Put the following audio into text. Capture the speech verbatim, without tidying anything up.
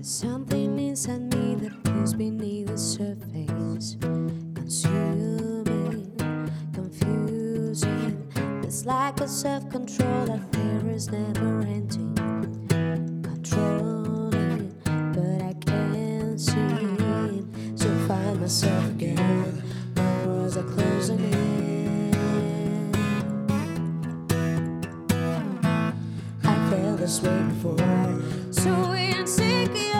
Something inside me that goes beneath the surface, consuming, confusing. This lack of self-control, that fear is never ending. Controlling, but I can't seem to find myself again. My words are closing in. I felt this way before, so insecure.